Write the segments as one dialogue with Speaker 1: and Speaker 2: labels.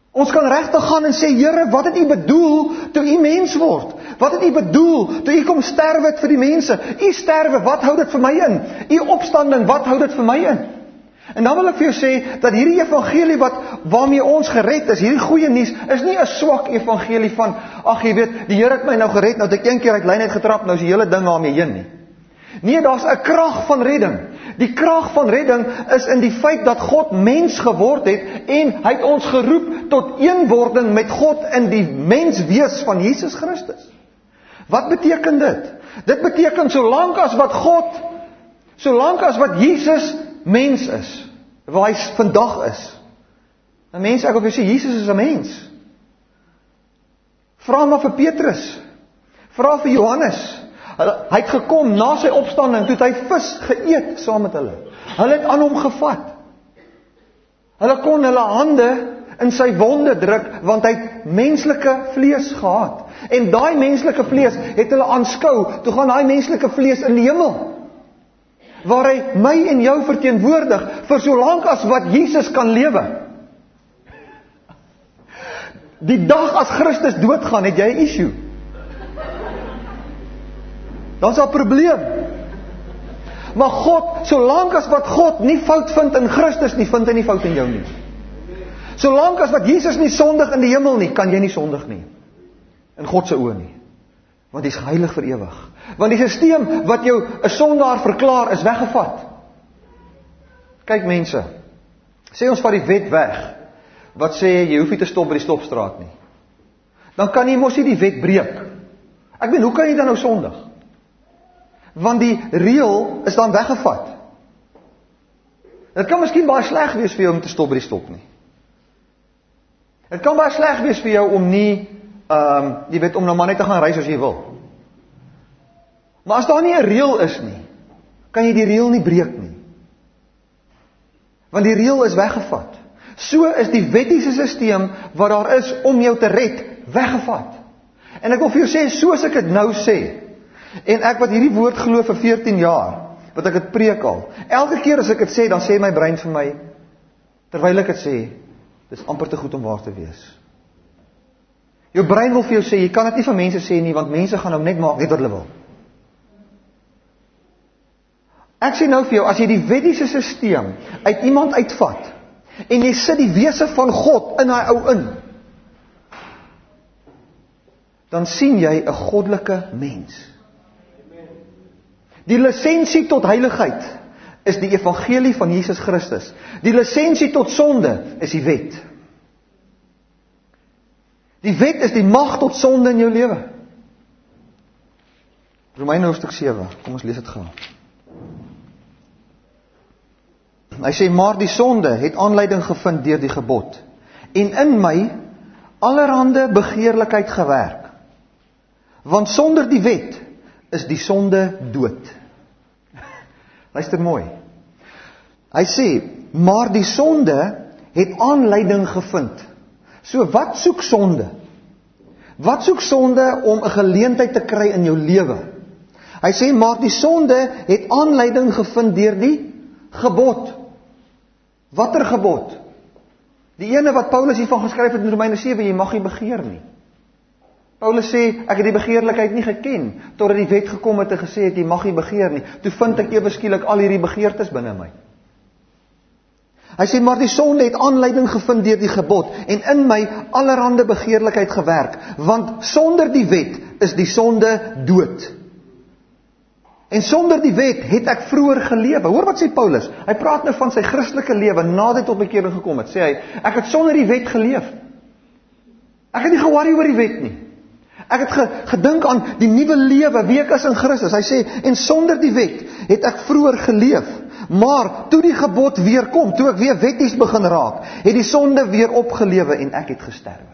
Speaker 1: Ons kan regtig gaan en sê, Here, wat het U bedoel toe U mens word? Wat het U bedoel toe U kom sterwe het vir die mense? U sterwe, wat hou dit vir my in? U opstanding, wat hou dit vir my in? En dan wil ek vir jou sê, dat hierdie evangelie waarmee ons gered is, hierdie goeie nuus, is nie 'n swak evangelie van, ag jy weet, die Here het my nou gered, nou het ek een keer uit lyn uit getrap, nou is die hele ding daarmee heen nie. Nee, daar's 'n krag van redding. Die krag van redding is in die feit dat God mens geword het en hy het ons geroep tot eenwording met God in die menswees van Jesus Christus. Wat beteken dit? Dit beteken solank as wat Jesus mens is, waar hy vandag is. 'n Mens, ek wil vir jou sê, Jesus is 'n mens. Vra maar vir Petrus. Vra vir Johannes. Hy het gekom na sy opstanding, toe het hy vis geëet saam met hulle. Hulle het aan hom gevat. Hulle kon hulle hande in sy wonde druk, want hy het menslike vlees gehad. En daai menslike vlees het hulle aanskou, toe gaan daai menslike vlees in die hemel, waar hy my en jou verteenwoordig, vir solank as wat Jesus kan lewe. Die dag as Christus doodgaan, het jy 'n issue. Dan is daar 'n probleem. Maar God, solank as wat God nie fout vind in Christus nie, vind hy nie fout in jou nie. Solank as wat Jesus nie sondig in die hemel nie, kan jy nie sondig nie. In God se oë nie. Want hy is heilig vir ewig. Want die stelsel wat jou 'n sondaar verklaar, is weggevat. Kyk mense, sê ons vat die wet weg, wat sê jy hoef nie te stop by die stopstraat nie. Dan kan jy mos nie die wet breek. Ek bedoel, hoe kan jy dan nou sondig? Want die reël is dan weggevat. Dit kan miskien baie sleg wees vir jou om te stop by die stop nie. Dit kan baie sleg wees vir jou om nie, jy weet, om nou maar net te gaan ry soos jy wil. Maar as daar nie 'n reël is nie, kan jy die reël nie breek nie. Want die reël is weggevat. So is die wettiese stelsel wat daar is om jou te red, weggevat. En ek wil vir jou sê, soos ek dit nou sê, en ek wat hierdie woord glo vir 14 jaar, wat ek dit preek al, elke keer as ek dit sê, dan sê my brein vir my, terwyl ek dit sê, dis amper te goed om waar te wees. Jou brein wil vir jou sê, jy kan dit nie van mense sê nie, want mense gaan nou net maak net wat hulle wil. Ek sê nou vir jou, as jy die wettiese stelsel uit iemand uitvat, en jy sit die wese van God in daai ou in, dan sien jy 'n goddelike mens. Die lisensie tot heiligheid is die evangelie van Jesus Christus. Die lisensie tot sonde is die wet. Die wet is die mag tot sonde in jou lewe. Romeine hoofstuk 7, kom ons lees dit gou. Hy sê, maar die sonde het aanleiding gevind deur die gebod, en in my allerhande begeerlikheid gewerk. Want sonder die wet is die sonde dood. Luister mooi. Hy sê, maar die sonde het aanleiding gevind. So wat soek sonde? Wat soek sonde om 'n geleentheid te kry in jou lewe? Hy sê, maar die sonde het aanleiding gevind deur die gebod. Watter gebod? Die ene wat Paulus hiervan geskryf het in Romeine 7, jy mag nie begeer nie. Paulus sê, ek het die begeerlikheid nie geken, totdat die wet gekom het en gesê het, jy mag nie begeer nie. Toe vind ek ewe skielik al hierdie begeertes binne my. Hy sê, maar die sonde het aanleiding gevind deur die gebod, en in my allerhande begeerlikheid gewerk, want sonder die wet is die sonde dood. En sonder die wet het ek vroeër gelewe. Hoor wat sê Paulus? Hy praat nou van sy Christelike lewe, nadat hy tot bekering gekom het. Sê hy, ek het sonder die wet geleef. Ek het nie ge-worry oor die wet nie. Ek het gedink aan die nuwe lewe, wie ek is in Christus. Hy sê, en sonder die wet het ek vroeër geleef. Maar toe die gebod weer kom, toe ek weer wetties begin raak, het die sonde weer opgelewe en ek het gesterwe.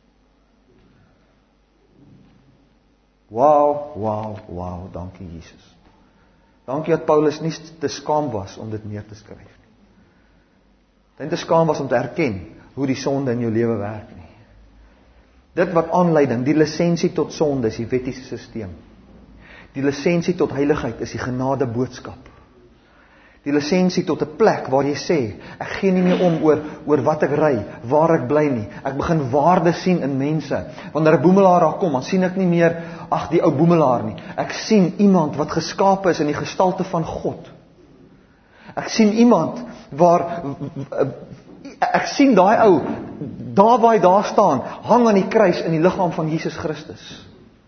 Speaker 1: Wow, dankie Jesus. Dankie dat Paulus nie te skaam was om dit neer te skryf. Dat hy te skaam was om te erken hoe die sonde in jou lewe werk nie. Dit wat aanleiding, die lisensie tot sonde is die wettiese stelsel. Die lisensie tot heiligheid is die genade boodskap. die lisensie tot 'n plek waar jy sê, ek gee nie meer om oor wat ek ry, waar ek bly nie. Ek begin waarde sien in mense. Wanneer 'n boemelaar daar kom, dan sien ek nie meer, ag die ou boemelaar nie. Ek sien iemand wat geskape is in die gestalte van God. Ek sien iemand ek sien daai ou, daar waar hy daar staan, hang aan die kruis in die liggaam van Jesus Christus.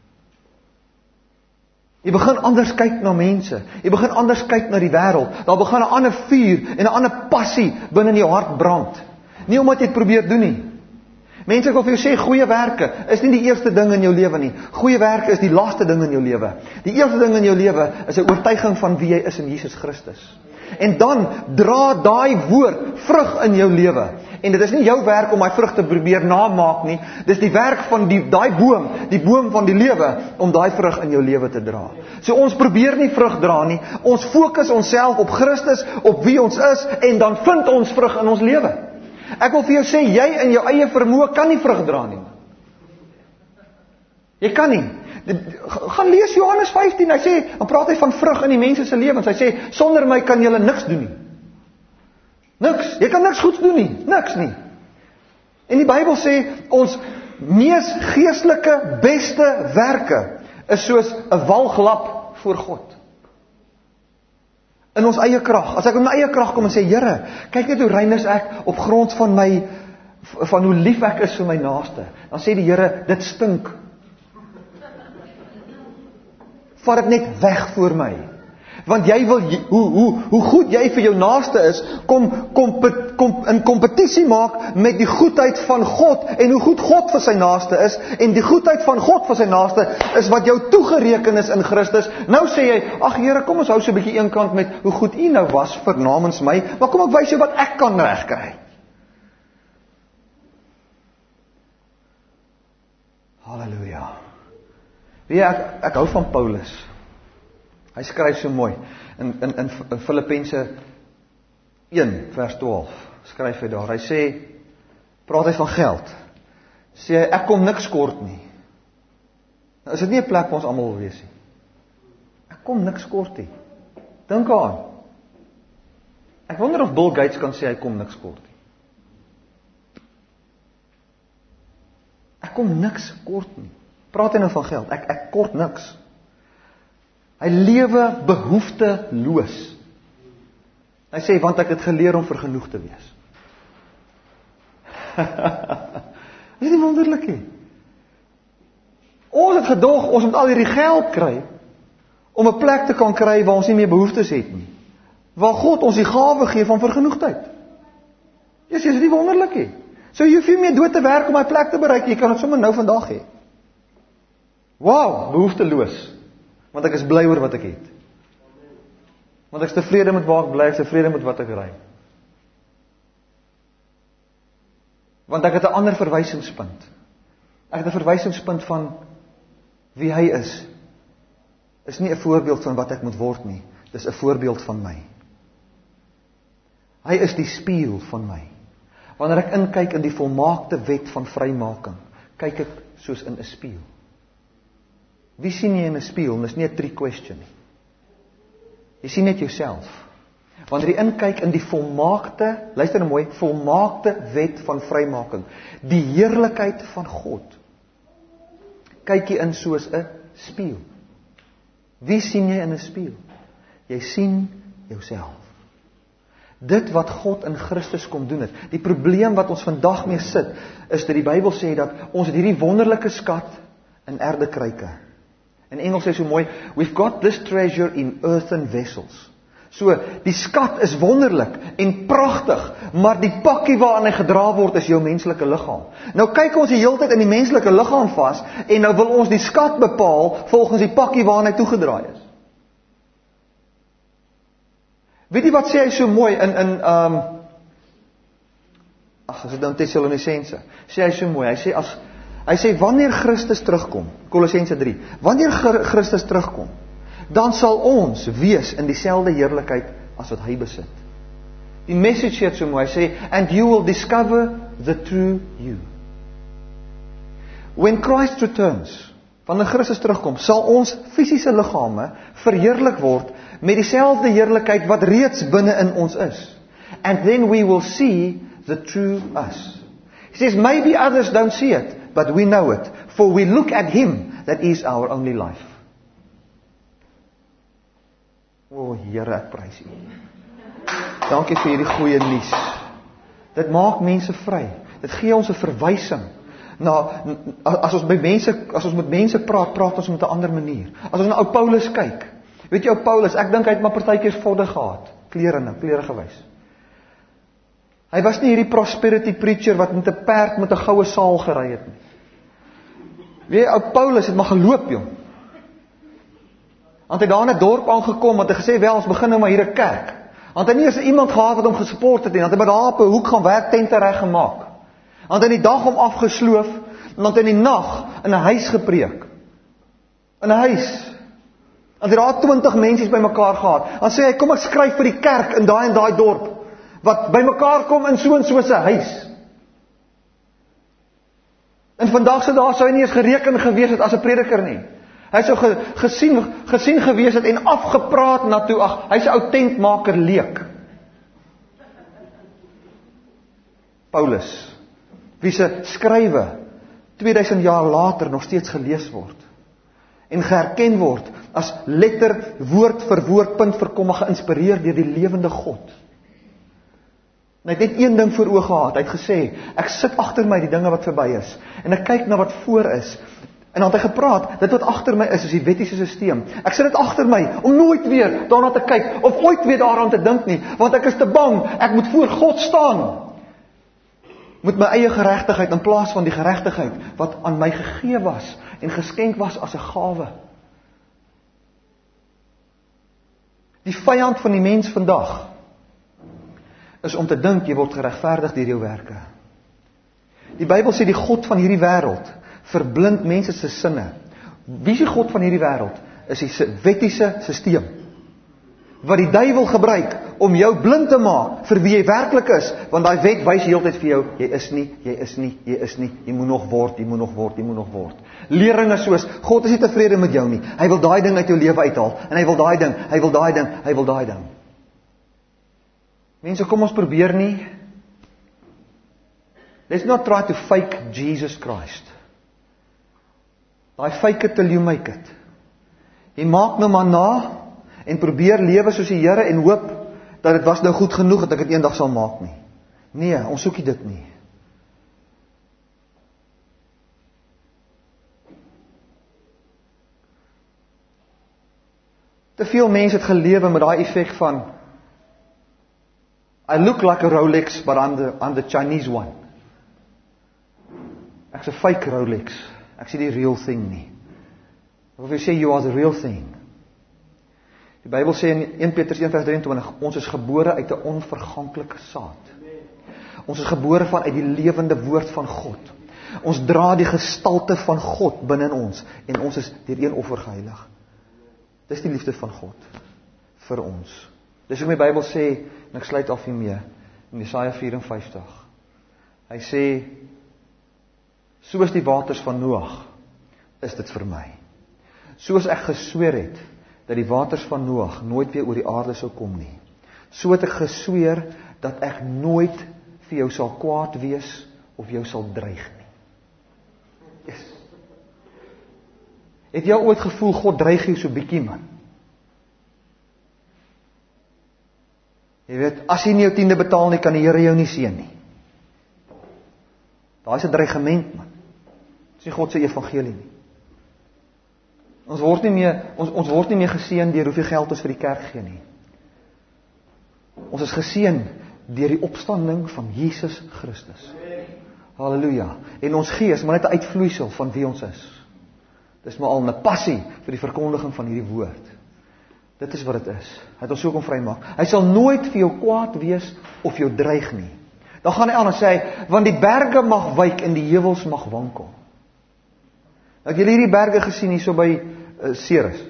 Speaker 1: Jy begin anders kyk na mense. Jy begin anders kyk na die wêreld. Daar begin 'n ander vuur en 'n ander passie binne in jou hart brand. Nie omdat jy dit probeer doen nie. Mense, ek wil vir jou sê, goeie werke is nie die eerste ding in jou lewe nie. Goeie werke is die laaste ding in jou lewe. Die eerste ding in jou lewe is 'n oortuiging van wie jy is in Jesus Christus. En dan dra daai woord vrug in jou lewe. En dit is nie jou werk om daai vrug te probeer namaak nie. Dis die werk van daai boom, die boom van die lewe, om daai vrug in jou lewe te dra. So ons probeer nie vrug dra nie. Ons fokus onsself op Christus, op wie ons is, en dan vind ons vrug in ons lewe. Ek wil vir jou sê, jy in jou eie vermoë kan nie vrug dra nie. Jy kan nie. Gaan lees Johannes 15, hy sê, dan praat hy van vrug in die mense se lewens. Hy sê, sonder my kan julle niks doen nie. Niks. Jy kan niks goeds doen nie. Niks nie. En die Bybel sê, ons mees geestelike, beste werke is soos 'n walglap voor God. In ons eie krag. As ek in my eie krag kom en sê, Here, kyk net hoe rein is ek op grond van hoe lief ek is vir my naaste. Dan sê die Here, dit stink. Vat dit net weg voor my. Want jy wil, hoe goed jy vir jou naaste is, kom in kompetisie maak met die goedheid van God, en hoe goed God vir sy naaste is, en die goedheid van God vir sy naaste, is wat jou toegereken is in Christus. Nou sê jy, ag Here, kom ons hou so 'n bietjie eenkant met hoe goed U nou was vir namens my, maar kom ek wys jou wat ek kan regkry. Halleluja. Weet jy, ek hou van Paulus. Hy skryf so mooi. In Filippense 1 vers 12 skryf hy daar. Hy sê, praat hy van geld. Sê hy, ek kom niks kort nie. Nou is dit nie 'n plek waar ons almal wil wees nie. Ek kom niks kort nie. Dink aan. Ek wonder of Bill Gates kan sê hy kom niks kort nie. Ek kom niks kort nie. Praat hy nou van geld? Ek kort niks. Hy lewe behoefteloos. Hy sê, want ek het geleer om vergenoeg te wees. Is nie wonderlik nie? Ons het gedog, ons moet al hierdie geld kry, om 'n plek te kan kry waar ons nie meer behoeftes het nie. Waar God ons die gawe gee van vergenoegdheid. Is nie wonderlik nie? So jy hoef nie meer dood te werk om my plek te bereik, jy kan dit sommer nou vandag hê. Wow, behoefteloos. Want ek is bly oor wat ek het. Want ek is tevrede met waar ek bly, ek is tevrede met wat ek ry. Want ek het 'n ander verwysingspunt. Ek het 'n verwysingspunt van wie hy is. Is nie 'n voorbeeld van wat ek moet word nie. Dis 'n voorbeeld van my. Hy is die spieël van my. Wanneer ek inkyk in die volmaakte wet van vrymaking, kyk ek soos in 'n spieël. Wie sien jy in 'n spieël? Dis nie 'n trick question nie. Jy sien net jouself. Wanneer jy inkyk in die volmaakte, luister nou mooi, volmaakte wet van vrymaking, die heerlikheid van God, kyk jy in soos 'n spieël. Wie sien jy in 'n spieël? Jy sien jouself. Dit wat God in Christus kom doen het. Die probleem wat ons vandag mee sit, is dat die Bybel sê dat ons het hierdie wonderlike skat in erdekruike. In Engels sê so mooi, we've got this treasure in earthen vessels. So, die skat is wonderlik en pragtig, maar die pakkie waaraan hy gedra word is jou menslike liggaam. Nou kyk ons die hele tyd in die menslike liggaam vas, en nou wil ons die skat bepaal volgens die pakkie waaraan hy toegedraai is. Weet jy wat sê hy so mooi as dit dan Tessalonisense, sê hy so mooi, hy sê wanneer Christus terugkom, Kolossense 3, wanneer Christus terugkom, dan sal ons wees in dieselfde heerlikheid as wat hy besit. Die message hier so mooi, hy sê, and you will discover the true you. When Christ returns, wanneer Christus terugkom, sal ons fisiese liggame verheerlik word met dieselfde heerlikheid wat reeds binne in ons is. And then we will see the true us. He says, maybe others don't see it, but we know it, for we look at Him that is our only life. O Here, ek prys U. Dankie vir hierdie goeie nuus. Dit maak mense vry. Dit gee ons 'n verwysing. As ons met mense praat, praat ons met 'n ander manier. As ons na ou Paulus kyk. Weet jy ou Paulus, ek dink hy het maar partykeer vodde gehad, klere gewys. Hy was nie hierdie prosperity preacher wat met 'n perd met 'n goue saal gery het nie. Weet jy, ou Paulus het maar geloop, jong. Want hy daar in 'n dorp aangekom, want hy gesê, wel, ons begin nou maar hier 'n kerk. Want hy nie eens iemand gehad wat hom gesupport het nie, want hy by daar op 'n hoek gaan werk, tente reggemaak. Want hy in die dag hom afgesloof, en want hy in die nag in 'n huis gepreek. In 'n huis. Want hy daar 20 mensies by mekaar gehad. Dan sê hy, kom ek skryf vir die kerk in daai en daai dorp, wat by mekaar kom in so en so 'n huis. En vandag sou hy nie eens gereken gewees het as 'n prediker nie. Hy sou gesien gewees het en afgepraat na toe, hy's 'n ou tentmaker leek. Paulus, wie se skrywe 2000 jaar later nog steeds gelees word en geherken word as letter, woord vir woord, punt vir komma geïnspireer deur die lewende God. En hy het net een ding voor oë gehad. Hy het gesê, ek sit agter my die dinge wat verby is en ek kyk na wat voor is. En dan het hy gepraat, dit wat agter my is die wettiese stelsel. Ek sit dit agter my om nooit weer daarna te kyk of ooit weer daaraan te dink nie, want ek is te bang. Ek moet voor God staan met my eie geregtigheid in plaas van die geregtigheid wat aan my gegee was en geskenk was as 'n gawe. Die vyand van die mens vandag is om te dink jy word geregverdig deur jou werke. Die Bybel sê die God van hierdie wêreld verblind mense se sinne. Wie is die God van hierdie wêreld? Is die wettiese stelsel wat die duiwel gebruik om jou blind te maak vir wie jy werklik is, want daai wet wys heeltyd vir jou, jy is nie, jy moet nog word. Leringe soos, God is nie tevrede met jou nie, hy wil daai ding uit jou lewe uithaal, en hy wil daai ding. Mense, kom ons probeer nie. Let's not try to fake Jesus Christ. Daai fake it till you make it. Jy maak nou maar na, en probeer lewe soos die Here en hoop, dat dit was nou goed genoeg, dat ek dit eendag sal maak nie. Nee, ons soekie dit nie. Te veel mense het gelewe met daai effek van, I look like a Rolex, but I'm the Chinese one. Ek's 'n fake Rolex. Ek sê die real thing nie. Of jy sê you are the real thing. Die Bybel sê in 1 Petrus 1:23, ons is gebore uit 'n onverganklike saad. Ons is gebore vanuit die lewende woord van God. Ons dra die gestalte van God binne in ons, en ons is deur een offer geheilig. Dis die liefde van God vir ons. Dis hoe my Bybel sê, en ek sluit af hiermee, in Jesaja 54. Hy sê, soos die waters van Noag, is dit vir my. Soos ek gesweer het, dat die waters van Noag nooit weer oor die aarde sou kom nie. So het ek gesweer, dat ek nooit vir jou sal kwaad wees, of jou sal dreig nie. Yes. Het jy ooit gevoel, God dreig jou so bietjie, man? Jy weet, as jy nie jou 10de betaal nie, kan die Here jou nie seën nie. Daar is 'n dreigement, man. Dis nie God se evangelie nie. Ons word nie meer geseën deur hoeveel geld ons vir die kerk gee nie. Ons is geseën deur die opstanding van Jesus Christus. Halleluja. En ons gees, maar net 'n uitvloeisel van wie ons is. Dis maar al 'n passie vir die verkondiging van hierdie woord. Dit is wat dit is. Hy het ons so kom vrymaak. Hy sal nooit vir jou kwaad wees of jou dreig nie. Dan gaan hy aan en sê, want die berge mag wyk en die heuwels mag wankel. Het julle hierdie berge gesien hier so by Ceres?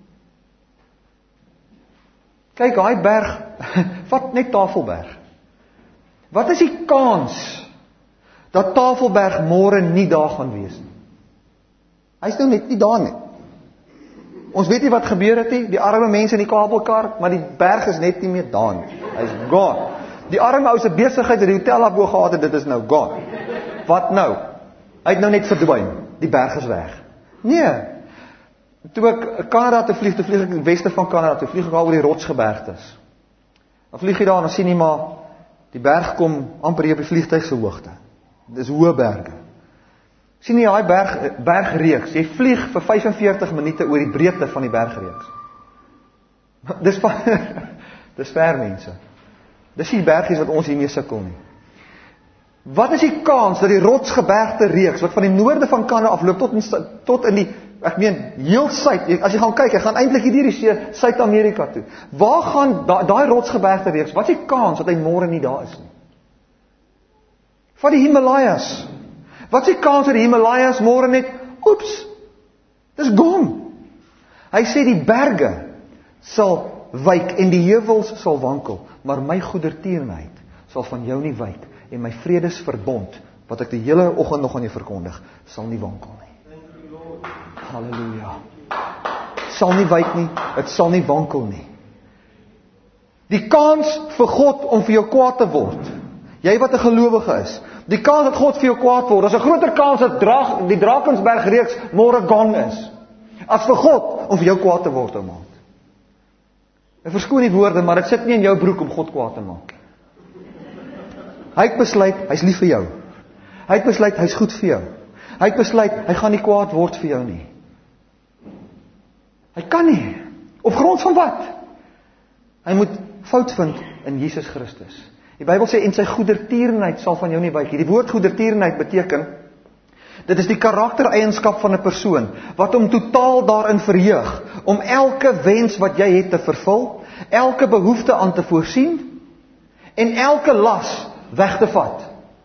Speaker 1: Kyk, daai berg, vat net Tafelberg. Wat is die kans dat Tafelberg môre nie daar gaan wees nie? Hy's nou net nie daar nie. Ons weet nie wat gebeur het nie, die arme mense in die kabelkar, maar die berg is net nie meer daar nie. Hy's gone. Die arme ou se besigheid het die hotel afbo gehad en dit is nou gone. Wat nou? Hy het nou net verdwyn. Die berg is weg. Nee. Toe ek Kanada toe vlieg ek in die weste van Kanada, toe vlieg ek al oor die rotsgebergtes. Dan vlieg jy daar en dan sien jy maar, die berg kom amper hier op die vliegtuig se hoogte. Dit is hoë berge. Sien jy daai bergreeks, jy vlieg vir 45 minute oor die breedte van die bergreeks. Dis ver mense. Dis die bergies wat ons hiermee sukkel nie. Wat is die kans dat die rotsgebergte reeks, wat van die noorde van Kanada afloop tot in die, ek meen, heel suid, as jy gaan kyk, hy gaan eintlik hier die see, Suid-Amerika toe. Waar gaan daai rotsgebergte reeks, wat is die kans dat hy môre nie daar is nie? Van die Himalajas. Wat is die kans dat die Himalajas môre net, oeps, dis gone. Hy sê die berge sal wyk en die heuwels sal wankel, maar my goedertierenheid sal van jou nie wyk en my vredesverbond, wat ek die hele oggend nog aan jou verkondig, sal nie wankel nie. Halleluja. Sal nie wyk nie, het sal nie wankel nie. Die kans vir God om vir jou kwaad te word, jy wat 'n gelowige is, die kans dat God vir jou kwaad word, is 'n groter kans dat die Drakensberg reeks môre gone is, as vir God om vir jou kwaad te word, ou maat. Ek verskoon die woorde, maar dit sit nie in jou broek om God kwaad te maak. Hy het besluit, hy's lief vir jou. Hy het besluit, hy's goed vir jou. Hy het besluit, hy gaan nie kwaad word vir jou nie. Hy kan nie. Op grond van wat? Hy moet fout vind in Jesus Christus. Die Bybel sê, en sy goedertierenheid sal van jou nie wyk nie. Die woord goedertierenheid beteken, dit is die karaktereienskap van 'n persoon, wat hom totaal daarin verheug, om elke wens wat jy het te vervul, elke behoefte aan te voorsien, en elke las weg te vat.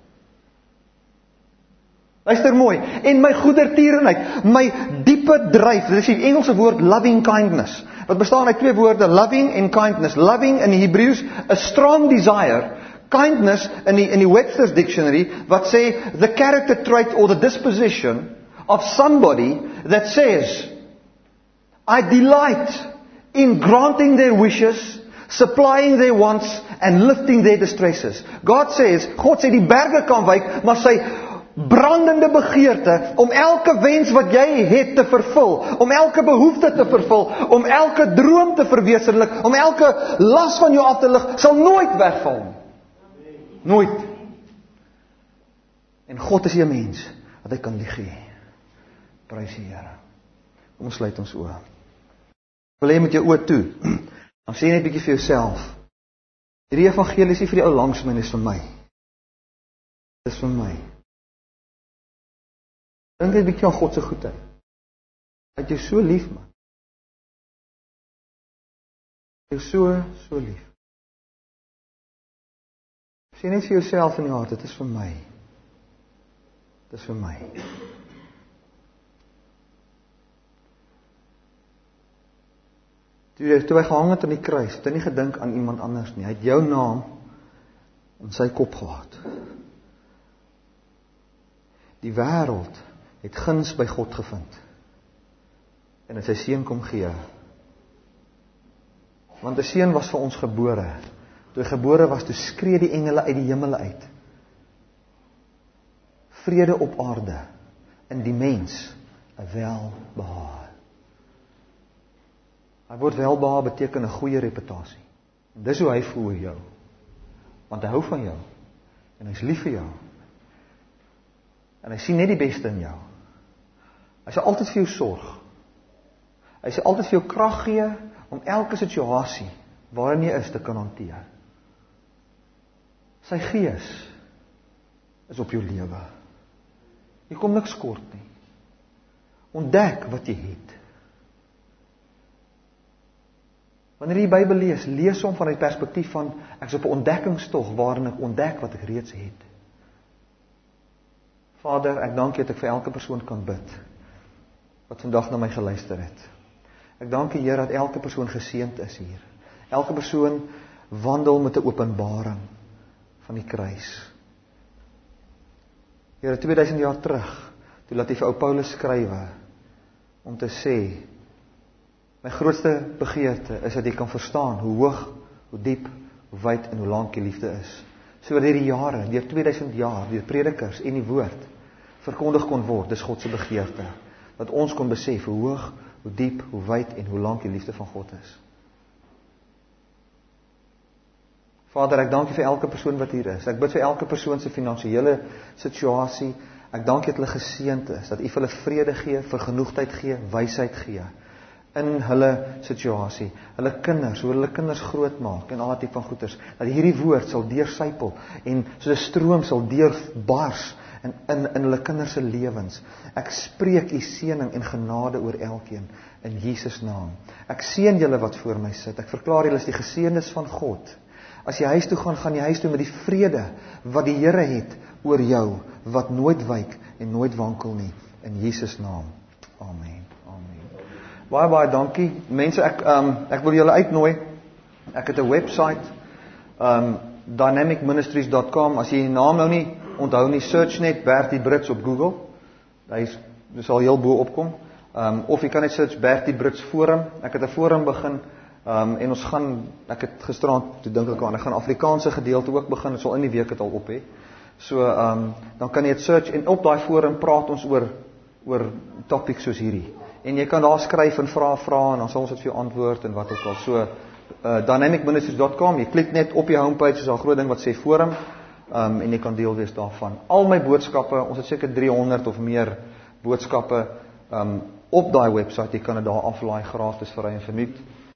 Speaker 1: Luister mooi, en my goedertierenheid, my diepe dryf, dit is die Engelse woord loving kindness, wat bestaan uit 2 woorde, loving en kindness. Loving in die Hebreëus, a strong desire, kindness in die Webster's Dictionary, wat sê, the character trait or the disposition of somebody that says, I delight in granting their wishes, supplying their wants, and lifting their distresses. God sê die berge kan wyk, maar sy brandende begeerte, om elke wens wat jy het te vervul, om elke behoefte te vervul, om elke droom te verwesenlik, om elke las van jou af te lig, sal nooit wegval nie. Nooit. En God is 'n mens, wat hy kan lieg hê. Prys die Here. Kom ons sluit ons oë. Wil jy met jou oë toe, dan sê net 'n bietjie vir jouself, hierdie evangelie is nie vir die ou langs my, dis vir my. Dis vir my. Dink net 'n bietjie aan God se goedheid. Hy het jou so lief, man. Hy het jou so lief. Sê net vir jouself in die hart, dit is vir my. Dit is vir my. Toe hy gehang het aan die kruis, het hy nie gedink aan iemand anders nie. Hy het jou naam in sy kop gehad. Die wêreld het guns by God gevind. En het sy seun kom gee. Want 'n seun was vir ons gebore. Toe hy gebore was, toe skree die engele uit die hemele uit. Vrede op aarde, in die mens, 'n welbehae. Hy woord welbehae beteken 'n goeie reputasie. En dis hoe hy voel oor jou. Want hy hou van jou. En hy is lief vir jou. En hy sien net die beste in jou. Hy sal altyd vir jou sorg. Hy sal altyd vir jou krag gee om elke situasie waarin jy is te kan hanteer. Sy gees is op jou lewe. Jy kom niks kort nie. Ontdek wat jy het. Wanneer jy die Bybel lees hom van die perspektief van, ek is op 'n ontdekkingstog waarin ek ontdek wat ek reeds het. Vader, ek dank U dat ek vir elke persoon kan bid, wat vandag na my geluister het. Ek dank U, Here, dat elke persoon geseënd is hier. Elke persoon wandel met 'n openbaring van die kruis. Here, 2000 jaar terug, toe laat hy vir ou Paulus skrywe, om te sê, my grootste begeerte is dat jy kan verstaan hoe hoog, hoe diep, hoe wyd en hoe lank die liefde is. So deur die jare, deur 2000 jaar, deur predikers en die woord, verkondig kon word, dis God se begeerte. Dat ons kon besef hoe hoog, hoe diep, hoe wyd en hoe lank die liefde van God is. Vader, ek dank U vir elke persoon wat hier is. Ek bid vir elke persoon se finansiële situasie. Ek dank U dat hulle geseënd is, dat U vir hulle vrede gee, vergenoegdheid gee, wysheid gee in hulle situasie. Hulle kinders, hoe hulle kinders groot maak en al die tipe van goeders. Dat hierdie woord sal deursypel en soos 'n stroom sal deurbars in hulle kinders se lewens. Ek spreek U seëning en genade oor elkeen in Jesus naam. Ek seën julle wat voor my sit. Ek verklaar julle is die geseëndes van God. As jy huis toe gaan, gaan jy huis toe met die vrede wat die Here het oor jou, wat nooit wyk en nooit wankel nie. In Jesus naam. Amen. Amen. Baie dankie. Mense, ek wil julle uitnooi. Ek het 'n website, dynamicministries.com. As jy die naam nou nie onthou nie, search net Bertie Brits op Google. Dis sal heel bo opkom. Of jy kan net search Bertie Brits Forum. Ek het 'n forum begin. En ons gaan, ek het gisterand, toe dink ek gaan Afrikaanse gedeelte ook begin, het sal in die week het al op hê. So, dan kan jy het search, en op daai forum praat ons oor topics soos hierdie. En jy kan daar skryf en vra, en dan sal ons dit vir jou antwoord, en wat ook al. So, dynamicministries.com, jy klik net op die homepage, is daar 'n groot ding wat sê forum, en jy kan deel wees daarvan. Al my boodskappe, ons het seker 300 of meer boodskappe, op daai website, jy kan dit daar aflaai gratis vir 'n minuut.